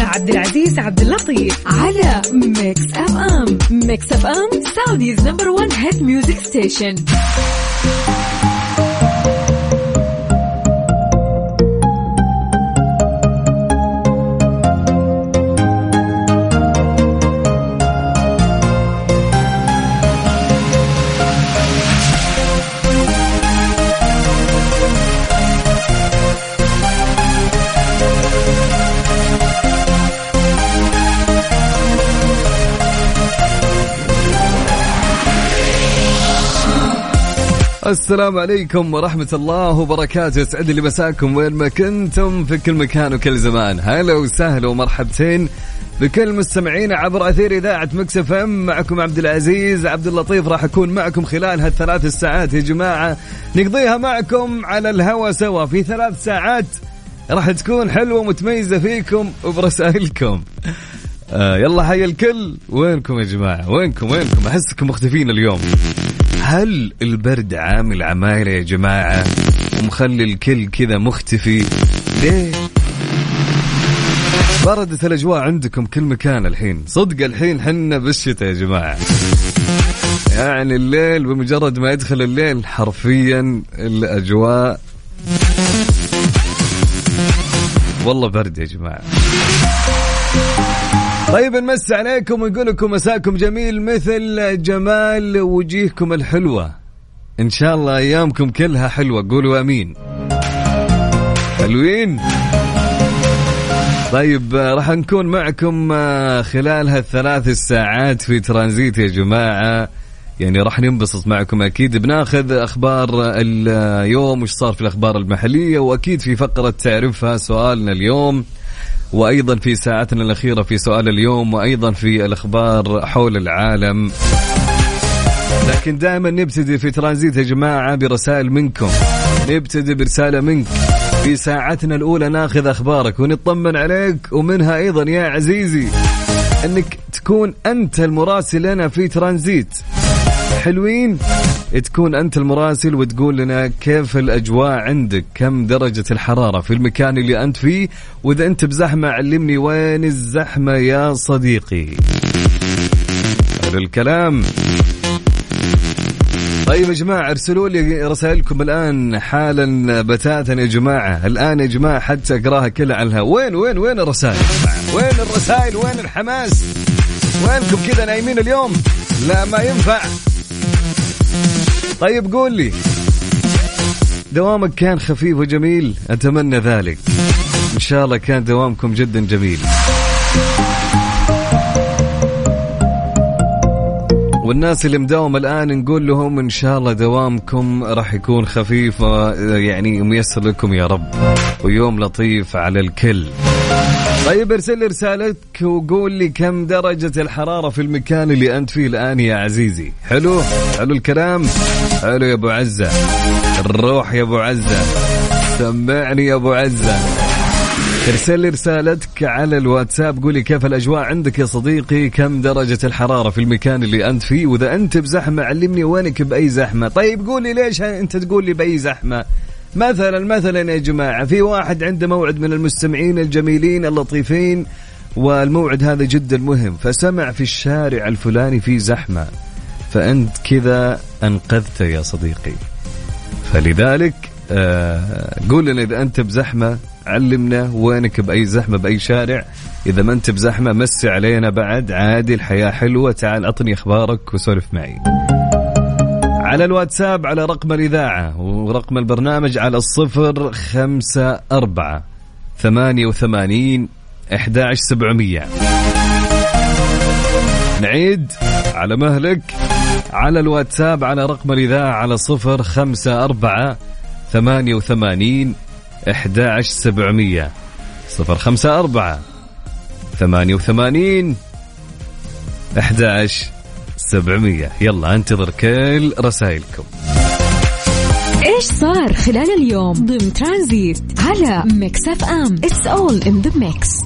مع عبد العزيز عبد اللطيف على ميكس اف ام. ميكس اف ام سعوديز نمبر 1 هيت ميوزك ستيشن. السلام عليكم ورحمة الله وبركاته. يسعد لي مساكم وين ما كنتم في كل مكان وكل زمان. هلا وسهلا ومرحبتين بكل مستمعين عبر أثير إذاعة ميكس اف ام. معكم عبد العزيز عبد اللطيف، راح أكون معكم خلال هالثلاث الساعات يا جماعة، نقضيها معكم على الهوا سوا في 3 ساعات راح تكون حلوة ومتميزة فيكم وبرسائلكم. يلا حي الكل، وينكم يا جماعة؟ وينكم أحسكم مختفين اليوم. هل البرد عامل عمايله يا جماعة ومخلي الكل كذا مختفي؟ ليه؟ بردت الأجواء عندكم كل مكان الحين، صدق الحين حنا بالشتاء يا جماعة. يعني الليل بمجرد ما يدخل الليل حرفيا الأجواء والله برد يا جماعة. طيب نمسي عليكم ونقول لكم مساكم جميل مثل جمال وجيهكم الحلوة. إن شاء الله أيامكم كلها حلوة، قولوا أمين. حلوين؟ طيب راح نكون معكم خلال هالثلاث الساعات في ترانزيت يا جماعة، يعني راح ننبسط معكم أكيد. بناخذ أخبار اليوم وش صار في الأخبار المحلية، وأكيد في فقرة تعرفها سؤالنا اليوم، وأيضا في ساعتنا الأخيرة في سؤال اليوم، وأيضا في الأخبار حول العالم. لكن دائما نبتدي في ترانزيت يا جماعة برسائل منكم، نبتدي برسالة منك. في ساعتنا الأولى ناخذ أخبارك ونطمن عليك، ومنها أيضا يا عزيزي أنك تكون أنت المراسل لنا في ترانزيت. حلوين؟ تكون أنت المراسل وتقول لنا كيف الأجواء عندك، كم درجة الحرارة في المكان اللي أنت فيه، وإذا أنت بزحمة علمني وين الزحمة يا صديقي. هذا الكلام. طيب يا جماعة ارسلوا لي رسائلكم الآن حالا بتاتا يا جماعة، الآن يا جماعة حتى أقراها كلها على الهواء. وين الرسائل؟ وين الرسائل؟ وين الحماس؟ وينكم كذا نايمين اليوم؟ لا ما ينفع. طيب قول لي، دوامك كان خفيف وجميل؟ أتمنى ذلك، إن شاء الله كان دوامكم جدا جميل. والناس اللي مداوم الآن نقول لهم إن شاء الله دوامكم راح يكون خفيف، يعني ميسر لكم يا رب، ويوم لطيف على الكل. طيب ارسل لي رسالتك وقول لي كم درجة الحرارة في المكان اللي أنت فيه الآن يا عزيزي. حلو الكلام. حلو يا أبو عزة، الروح يا أبو عزة، سمعني يا أبو عزة. ارسل لي رسالتك على الواتساب، قولي كيف الأجواء عندك يا صديقي، كم درجة الحرارة في المكان اللي أنت فيه، وإذا أنت بزحمة علمني وينك بأي زحمة. طيب قولي ليش أنت تقول لي بأي زحمة؟ مثلا يا جماعة في واحد عنده موعد من المستمعين الجميلين اللطيفين، والموعد هذا جدا مهم، فسمع في الشارع الفلاني في زحمة، فأنت كذا أنقذته يا صديقي. فلذلك قول لنا إذا أنت بزحمة، علمنا وينك بأي زحمة بأي شارع. إذا ما أنت بزحمة مسي علينا بعد، عادي الحياة حلوة، تعال أعطني أخبارك وسولف معي على الواتساب على رقم الإذاعة ورقم البرنامج على 0548811700. نعيد على مهلك على الواتساب على رقم الإذاعة على 0548811700. 0548811700. يلا انتظر كل رسائلكم. ايش صار خلال اليوم ضمن ترانزيت على ميكس اف ام. It's all in the mix.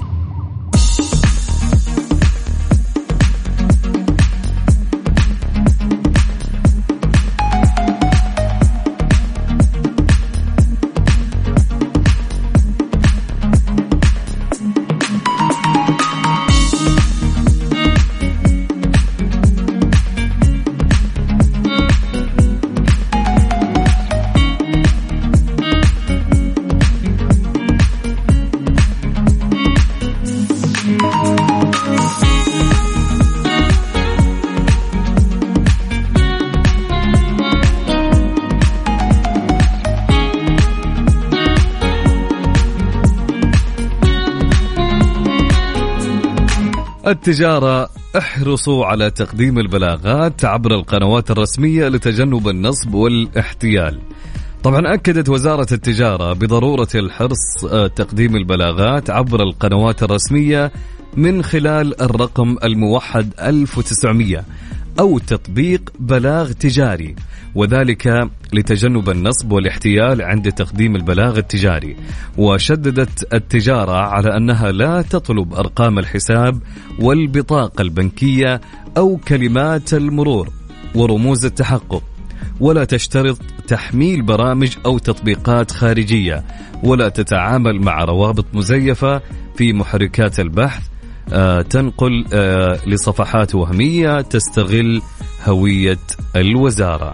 التجارة احرصوا على تقديم البلاغات عبر القنوات الرسمية لتجنب النصب والاحتيال. طبعا أكدت وزارة التجارة بضرورة الحرص تقديم البلاغات عبر القنوات الرسمية من خلال الرقم الموحد 1900 أو تطبيق بلاغ تجاري، وذلك لتجنب النصب والاحتيال عند تقديم البلاغ التجاري. وشددت التجارة على أنها لا تطلب أرقام الحساب والبطاقة البنكية أو كلمات المرور ورموز التحقق، ولا تشترط تحميل برامج أو تطبيقات خارجية، ولا تتعامل مع روابط مزيفة في محركات البحث تنقل لصفحات وهمية تستغل هوية الوزارة.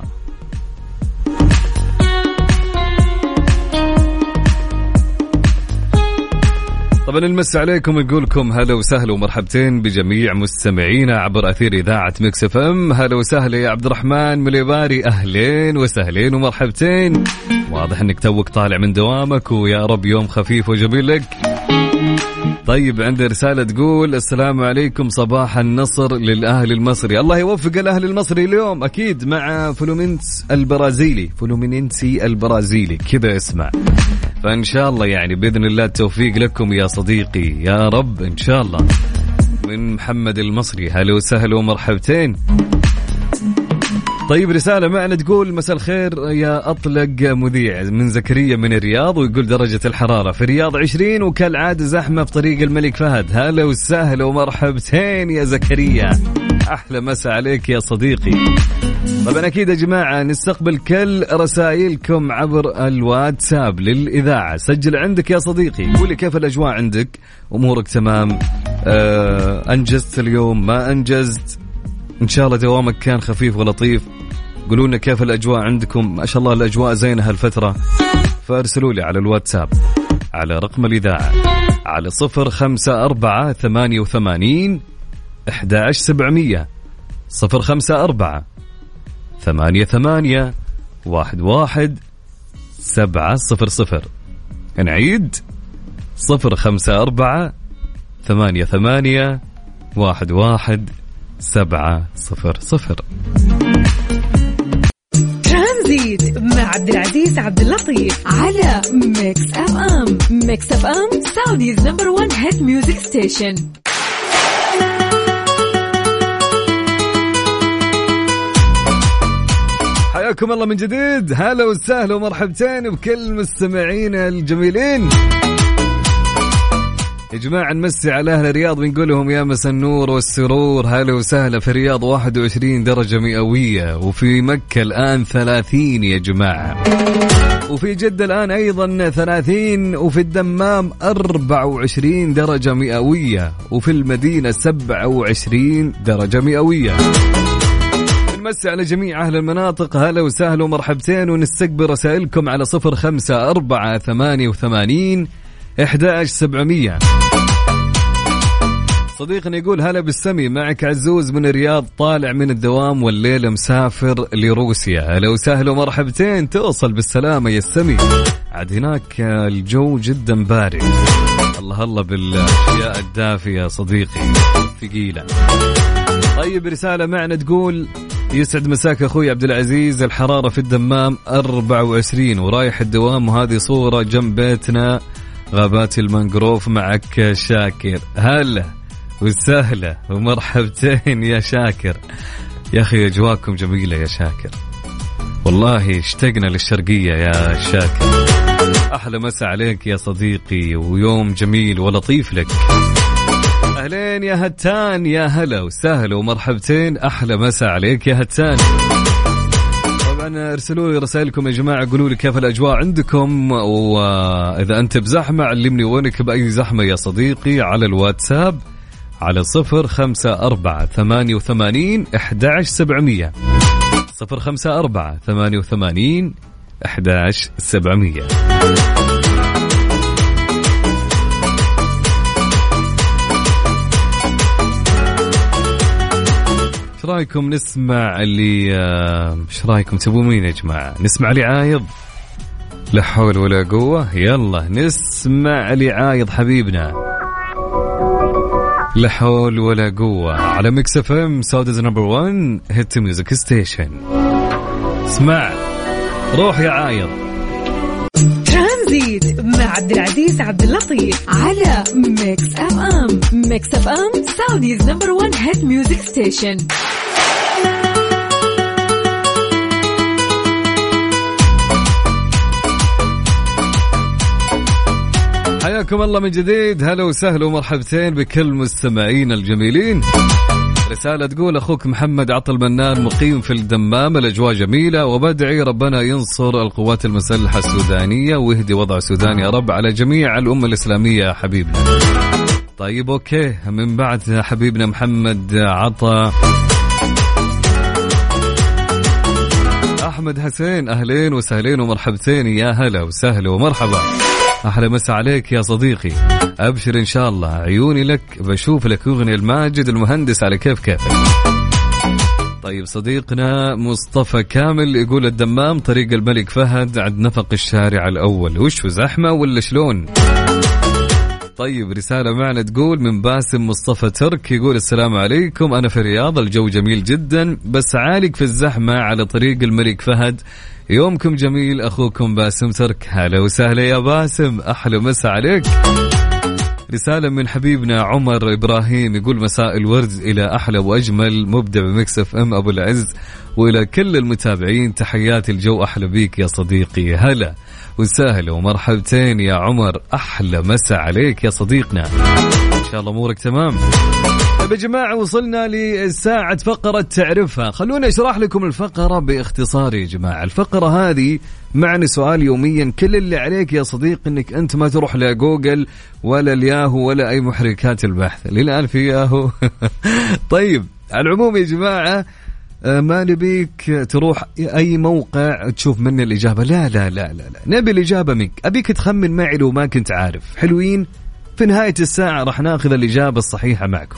طبعا المس عليكم، نقولكم هلا وسهلا ومرحبتين بجميع مستمعينا عبر أثير إذاعة ميكس اف ام. هلا وسهلا يا عبد الرحمن مليباري، أهلين وسهلين ومرحبتين. واضح أنك توك طالع من دوامك، ويا رب يوم خفيف وجميل لك. طيب عندي رسالة تقول السلام عليكم، صباح النصر للأهل المصري. الله يوفق الأهل المصري اليوم أكيد مع فلومينينسي البرازيلي كذا اسمع، فإن شاء الله يعني بإذن الله التوفيق لكم يا صديقي يا رب إن شاء الله. من محمد المصري، هلا وسهلا ومرحبتين. طيب رسالة معنا تقول مساء الخير يا أطلق مذيع، من زكريا من الرياض، ويقول درجة الحرارة في الرياض 20 وكالعادة زحمة في طريق الملك فهد. هلا وسهلا ومرحبتين يا زكريا، أحلى مساء عليك يا صديقي. طبعا أكيد يا جماعة نستقبل كل رسائلكم عبر الواتساب للإذاعة. سجل عندك يا صديقي، قولي كيف الأجواء عندك، أمورك تمام، أنجزت اليوم ما أنجزت، إن شاء الله دوامك كان خفيف ولطيف. قولوا كيف الأجواء عندكم، ما شاء الله الأجواء زينة هالفترة. فارسلوا لي على الواتساب على رقم الإذاعة على 054-88-11700 054-88-11700. نعيد 054-88-11700. ترانزيت مع عبد العزيز عبد اللطيف على ميكس اف ام. ميكس اف ام سعوديز نمبر 1 هيت ميوزك ستيشن. حياكم الله من جديد، هلا وسهلا ومرحبتين بكل مستمعينا الجميلين. يا جماعة نمسي على أهل الرياض، بنقول لهم يا مسا النور والسرور، هلا وسهلا. في الرياض 21 درجة مئوية، وفي مكة الآن 30 يا جماعة، وفي جدة الآن أيضا 30، وفي الدمام 24 درجة مئوية، وفي المدينة 27 درجة مئوية. نمسي على جميع أهل المناطق، هلا وسهلا ومرحبتين، ونستقبل رسائلكم على 054-88-11700. صديقنا يقول هلا بالسمي، معك عزوز من الرياض، طالع من الدوام والليلة مسافر لروسيا. هلا وسهلا ومرحبتين، توصل بالسلامة يا السمي. عاد هناك الجو جدا بارد، الله بالأشياء الدافية صديقي ثقيلة. طيب رسالة معنا تقول يسعد مساك أخوي عبد العزيز، الحرارة في الدمام 24 ورايح الدوام، وهذه صورة جنب بيتنا غابات المانجروف. معك شاكر، هلا وسهلا ومرحبتين يا شاكر. يا أخي أجواكم جميلة يا شاكر، والله اشتقنا للشرقية يا شاكر. أحلى مسا عليك يا صديقي، ويوم جميل ولطيف لك. أهلين يا هتان، يا هلا وسهلا ومرحبتين، أحلى مسا عليك يا هتان. طبعا ارسلوا لي رسائلكم يا جماعة، قولوا لي كيف الأجواء عندكم، وإذا أنت بزحمة علمني وينك بأي زحمة يا صديقي على الواتساب على 054-88-11700 054-88-11700. ايش رايكم نسمع اللي ايش رايكم تبون مين يا جماعة؟ نسمع لي عايض، لا حول ولا قوة. يلا نسمع لي عايض حبيبنا. لا حول ولا قوة على ميكس اف ام سعوديز نمبر 1 هيت ميوزك ستيشن. اسمع روح يا عايض. ترانزيت مع عبد العزيز عبد اللطيف على ميكس اف ام. ميكس اف ام سعوديز نمبر 1 هيت ميوزك ستيشن. حياكم الله من جديد. هلا وسهلا ومرحبتين بكل مستمعين الجميلين. رسالة تقول أخوك محمد عطل منان مقيم في الدمام، الأجواء جميلة وبدعي ربنا ينصر القوات المسلحة السودانية ويهدي وضع السودان يا رب على جميع الأمة الإسلامية يا حبيبنا. طيب أوكي، من بعد حبيبنا محمد عطا أحمد حسين أهلين وسهلين ومرحبتين، يا هلا وسهلا ومرحبا. أحلى مسا عليك يا صديقي، أبشر إن شاء الله عيوني لك، بشوف لك أغنية الماجد المهندس على كيفك. طيب صديقنا مصطفى كامل يقول الدمام طريق الملك فهد عند نفق الشارع الأول، وش زحمة ولا شلون؟ طيب رسالة معنا تقول من باسم مصطفى ترك، يقول السلام عليكم، أنا في الرياض الجو جميل جدا بس عالق في الزحمة على طريق الملك فهد، يومكم جميل أخوكم باسم ترك. هلا وسهلا يا باسم، أحلى مسا عليك. رسالة من حبيبنا عمر إبراهيم يقول مساء الورد إلى أحلى وأجمل مبدع بميكس اف ام أبو العز وإلى كل المتابعين، تحياتي الجو أحلى بيك يا صديقي. هلا وسهلا ومرحبتين يا عمر، أحلى مسا عليك يا صديقنا، إن شاء الله أمورك تمام. طيب يا جماعة وصلنا لساعة فقرة تعرفها، خلونا أشرح لكم الفقرة باختصار يا جماعة. الفقرة هذه معني سؤال يوميا، كل اللي عليك يا صديق انك انت ما تروح لجوجل ولا الياهو ولا اي محركات البحث، للآن في ياهو. طيب على العموم يا جماعة ما نبيك تروح اي موقع تشوف منه الإجابة، لا لا لا لا لا، نبي الإجابة منك، أبيك تخمن معي لو ما كنت عارف. حلوين؟ في نهاية الساعة راح ناخذ الإجابة الصحيحة معكم.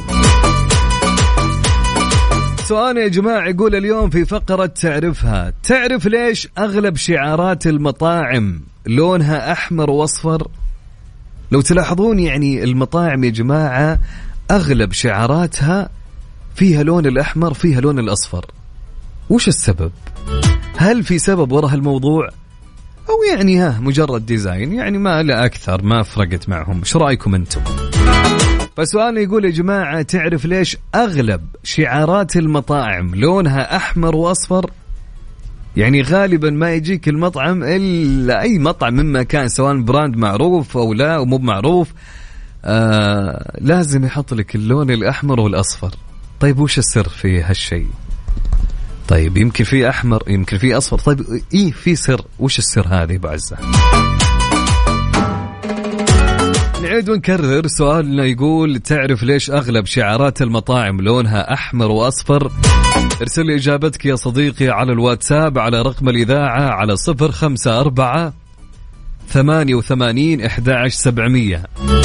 سؤال يا جماعة يقول اليوم في فقرة تعرفها، تعرف ليش أغلب شعارات المطاعم لونها أحمر وأصفر؟ لو تلاحظون يعني المطاعم يا جماعة أغلب شعاراتها فيها لون الأحمر فيها لون الأصفر، وش السبب؟ هل في سبب وراء الموضوع أو يعني مجرد ديزاين، يعني ما لا أكثر، ما فرقت معهم؟ إيش رأيكم أنتم؟ فسؤال يقول يا جماعة تعرف ليش أغلب شعارات المطاعم لونها أحمر وأصفر؟ يعني غالبا ما يجيك المطعم إلا أي مطعم مما كان، سواء براند معروف أو لا ومو معروف، لازم يحط لك اللون الأحمر والأصفر. طيب وش السر في هالشيء؟ طيب يمكن في أحمر يمكن في أصفر، طيب إيه في سر، وش السر هذه بعزة؟ نعيد ونكرر سؤالنا يقول تعرف ليش أغلب شعارات المطاعم لونها أحمر وأصفر؟ ارسل لي إجابتك يا صديقي على الواتساب على رقم الإذاعة على 054 88 11700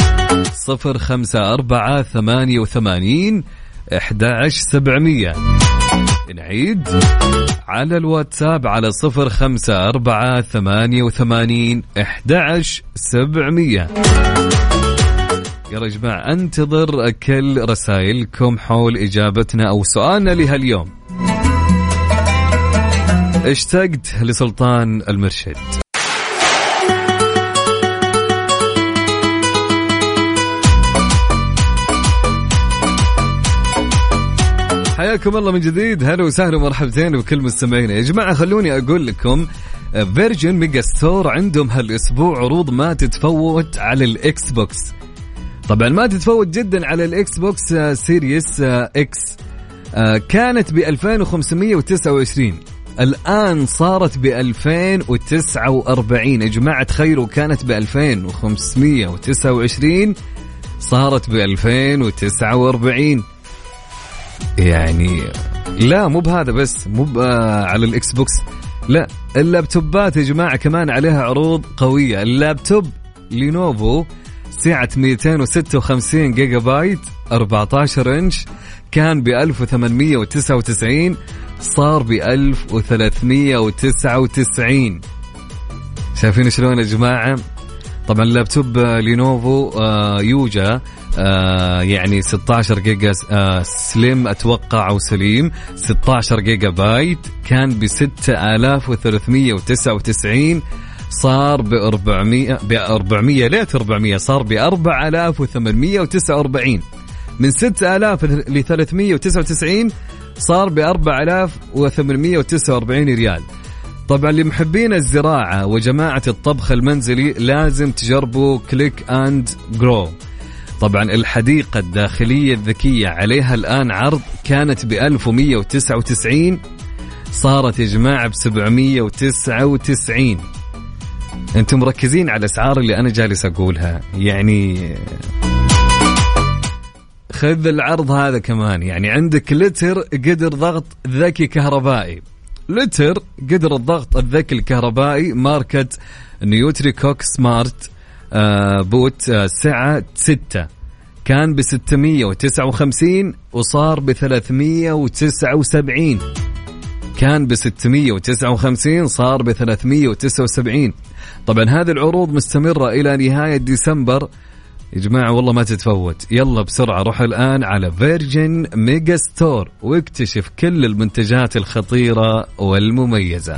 054 88 11700. نعيد على الواتساب على 054 88 11700. يلا يا جماعة انتظر كل رسائلكم حول إجابتنا أو سؤالنا لهاليوم. اشتقت لسلطان المرشد. حياكم الله من جديد، هلا وسهلا ومرحبتين بكل مستمعينا. يا جماعة خلوني أقول لكم فيرجن ميجا ستور عندهم هالأسبوع عروض ما تتفوت على الإكس بوكس. طبعا ما تتفوت جدا على الإكس بوكس سيريس إكس، كانت ب2529 الآن صارت ب2049. يا جماعة تخيلوا، كانت ب2529 صارت ب2049. يعني لا مو بهذا بس، مو على الإكس بوكس، لا اللابتوبات يا جماعة كمان عليها عروض قوية. اللابتوب لينوفو سعة 256 جيجا بايت 14 إنش كان ب1899 صار ب1399. شايفين شلون يا جماعة؟ طبعا اللابتوب لينوفو يوجا يعني 16 جيجا سليم أتوقع أو سليم 16 جيجا بايت، كان ب 6399 صار ب 400 ليت 400 صار ب 4849. من 6000 ل 399 صار ب 4849 ريال. طبعا لمحبين الزراعة وجماعة الطبخ المنزلي لازم تجربوا كليك اند جرو. طبعا الحديقة الداخلية الذكية عليها الآن عرض، كانت ب 1199 صارت يا جماعة ب 799. انتم مركزين على الأسعار اللي أنا جالس أقولها، يعني خذ العرض هذا كمان. يعني عندك لتر قدر ضغط ذكي كهربائي، لتر قدر الضغط الذكي الكهربائي ماركة نيوتري كوك سمارت بوت سعة 6، كان ب 659 وصار ب 379. كان ب 659 صار ب 379. طبعا هذه العروض مستمرة إلى نهاية ديسمبر يا جماعة، والله ما تتفوت. يلا بسرعة روح الآن على فيرجن ميجا ستور واكتشف كل المنتجات الخطيرة والمميزة.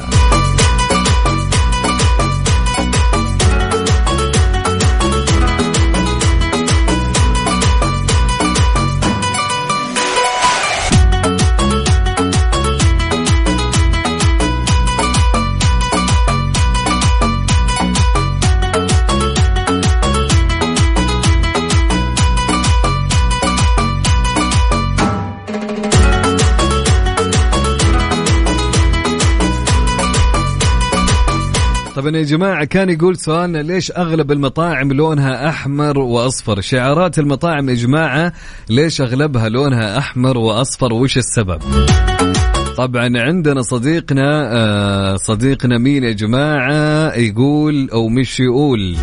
طبعا يا جماعة كان يقول سؤالنا ليش أغلب المطاعم لونها أحمر وأصفر؟ شعارات المطاعم يا جماعة ليش أغلبها لونها أحمر وأصفر وش السبب؟ طبعا عندنا صديقنا مين يا جماعة يقول أو مش يقول؟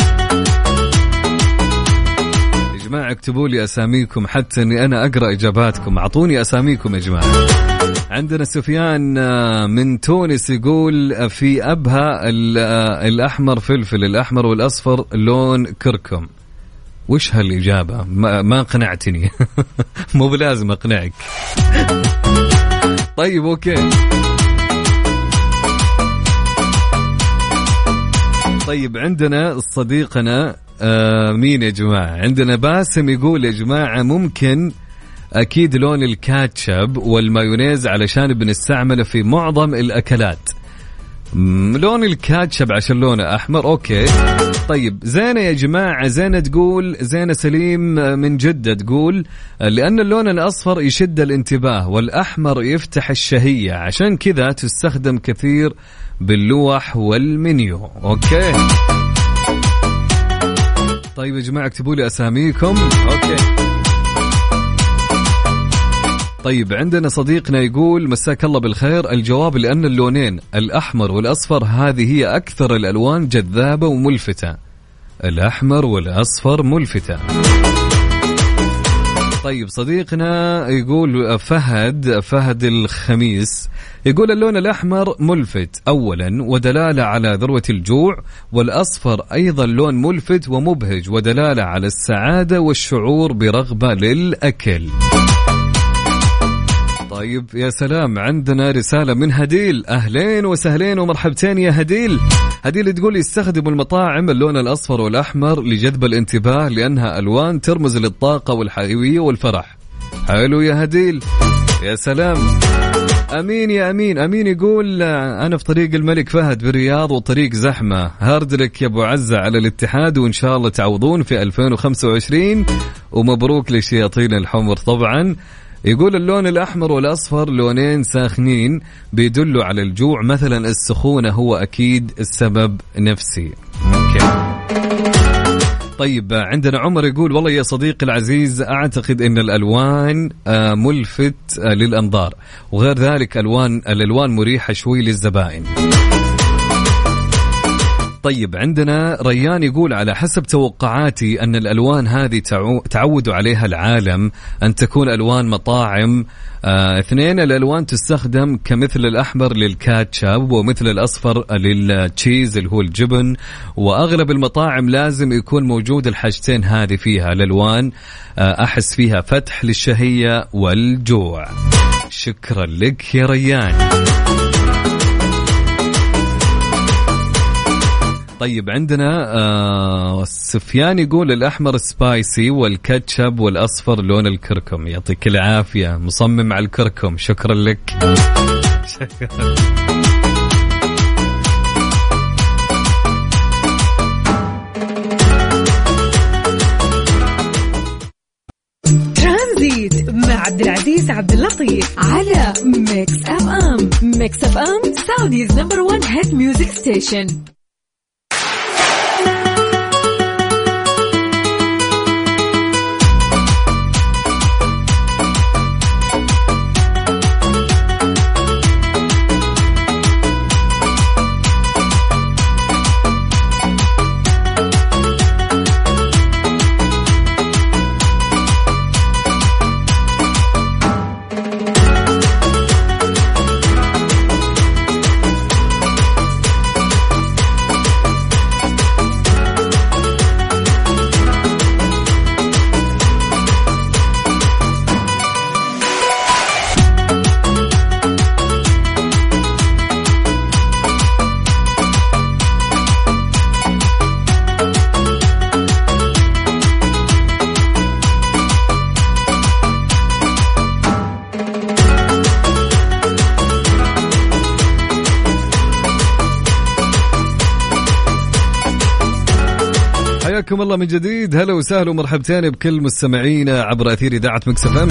يا جماعة اكتبوا لي أساميكم حتى أني أنا أقرأ إجاباتكم، أعطوني أساميكم يا جماعة. عندنا سفيان من تونس يقول في أبها الأحمر فلفل، الأحمر والأصفر لون كركم. وش هالإجابة؟ ما قنعتني. مو بلازم أقنعك. طيب أوكي. طيب عندنا صديقنا مين يا جماعة؟ عندنا باسم يقول يا جماعة ممكن أكيد لون الكاتشب والمايونيز علشان بنستعمله في معظم الأكلات. لون الكاتشب عشان لونه أحمر. أوكي طيب زينة يا جماعة، زينة تقول، زينة سليم من جدة تقول لأن اللون الأصفر يشد الانتباه والأحمر يفتح الشهية، عشان كذا تستخدم كثير باللوح والمنيو. أوكي طيب يا جماعة اكتبوا لي أساميكم. أوكي طيب عندنا صديقنا يقول مساك الله بالخير، الجواب لأن اللونين الأحمر والأصفر هذه هي أكثر الألوان جذابة وملفتة، الأحمر والأصفر ملفتة. طيب صديقنا يقول فهد الخميس يقول اللون الأحمر ملفت أولا ودلالة على ذروة الجوع، والأصفر أيضا لون ملفت ومبهج ودلالة على السعادة والشعور برغبة للأكل. طيب يا سلام، عندنا رسالة من هديل، أهلين وسهلين ومرحبتين يا هديل. هديل تقول يستخدم المطاعم اللون الأصفر والأحمر لجذب الانتباه لأنها ألوان ترمز للطاقة والحيوية والفرح. حلو يا هديل، يا سلام. أمين يا أمين. أمين يقول أنا في طريق الملك فهد بالرياض وطريق زحمة، هارد لك يا أبو عزة على الاتحاد وإن شاء الله تعوضون في 2025 ومبروك للشياطين الحمر. طبعا يقول اللون الأحمر والأصفر لونين ساخنين بيدلوا على الجوع، مثلا السخونة هو أكيد السبب نفسي. أوكي. طيب عندنا عمر يقول والله يا صديقي العزيز أعتقد أن الألوان ملفت للأنظار، وغير ذلك الألوان مريحة شوي للزبائن. طيب عندنا ريان يقول على حسب توقعاتي أن الألوان هذه تعودوا عليها العالم أن تكون ألوان مطاعم. 2 الألوان تستخدم كمثل الأحمر للكاتشب ومثل الأصفر للتشيز اللي هو الجبن، وأغلب المطاعم لازم يكون موجود الحاجتين هذه فيها الألوان. أحس فيها فتح للشهية والجوع. شكرا لك يا ريان. طيب عندنا سفيان يقول الأحمر سبايسي والكاتشب والأصفر لون الكركم. يعطيك العافية، مصمم على الكركم. شكرا لك. ترانزيت مع عبد العزيز عبد اللطيف على ميكس اف ام. ميكس اف ام سعوديز نمبر 1 هيت ميوزك ستيشن. حياكم الله من جديد. هلا وسهلا ومرحبتين بكل مستمعينا عبر أثير إذاعة ميكس اف ام.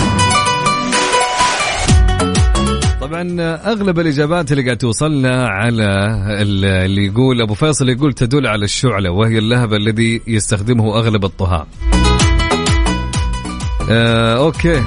طبعا أغلب الإجابات اللي قاعد توصلنا على اللي يقول أبو فيصل يقول تدل على الشعلة، وهي اللهب الذي يستخدمه أغلب الطهاة. أوكي.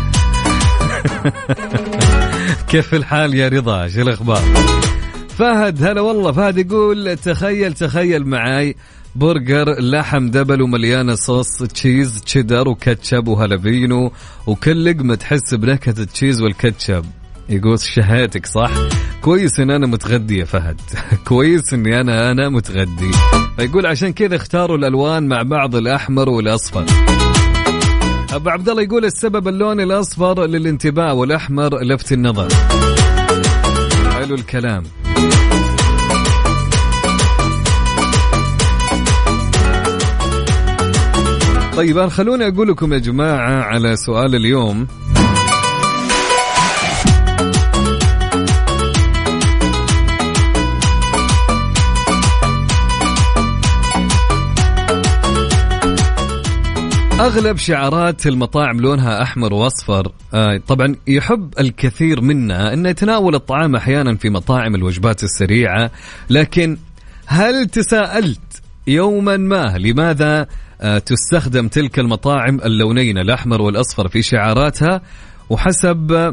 كيف الحال يا رضا؟ شو الأخبار؟ فهد هلا والله. فهد يقول تخيل معاي برجر لحم دبل ومليانة صوص تشيز تشيدر وكاتشب وهالبينو، وكل لقمة تحس بنكهة التشيز والكاتشب. يقول شهيتك صح. كويس ان انا متغدي يا فهد. كويس اني انا متغدي. فيقول عشان كذا اختاروا الالوان مع بعض، الاحمر والاصفر. ابو عبد الله يقول السبب اللون الاصفر للانتباه والاحمر لفت النظر. حلو الكلام. طيب خلوني أقول لكم يا جماعة على سؤال اليوم. أغلب شعارات المطاعم لونها أحمر وأصفر. طبعا يحب الكثير منا أن يتناول الطعام أحيانا في مطاعم الوجبات السريعة، لكن هل تساءلت يوما ما لماذا تستخدم تلك المطاعم اللونين الأحمر والأصفر في شعاراتها؟ وحسب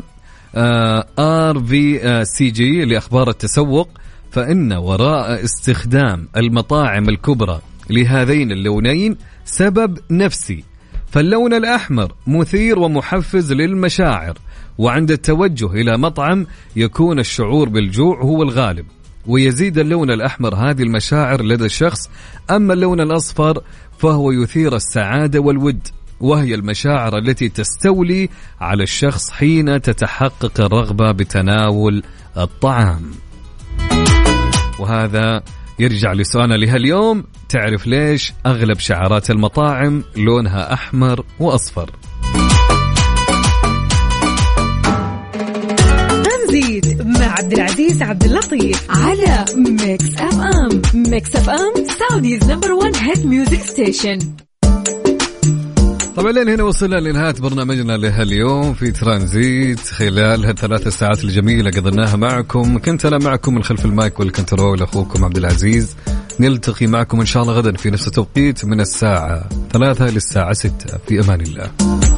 RVCG لأخبار التسوق، فإن وراء استخدام المطاعم الكبرى لهذين اللونين سبب نفسي. فاللون الأحمر مثير ومحفز للمشاعر، وعند التوجه إلى مطعم يكون الشعور بالجوع هو الغالب، ويزيد اللون الأحمر هذه المشاعر لدى الشخص. أما اللون الأصفر فهو يثير السعادة والود، وهي المشاعر التي تستولي على الشخص حين تتحقق الرغبة بتناول الطعام. وهذا يرجع لسؤالنا لهاليوم، تعرف ليش أغلب شعارات المطاعم لونها أحمر وأصفر؟ ترانزيت مع عبد العزيز عبد اللطيف على ميكس اف ام. ميكس اف ام سعوديز نمبر 1 هيت ميوزك ستيشن. طبعا لين هنا وصلنا لنهاية برنامجنا لهاليوم في ترانزيت. خلال هالثلاث ساعات الجميلة قضيناها معكم، كنت أنا معكم من خلف المايك والكنترول أخوكم عبد العزيز. نلتقي معكم إن شاء الله غدا في نفس التوقيت من الساعة 3 للساعة 6. في أمان الله.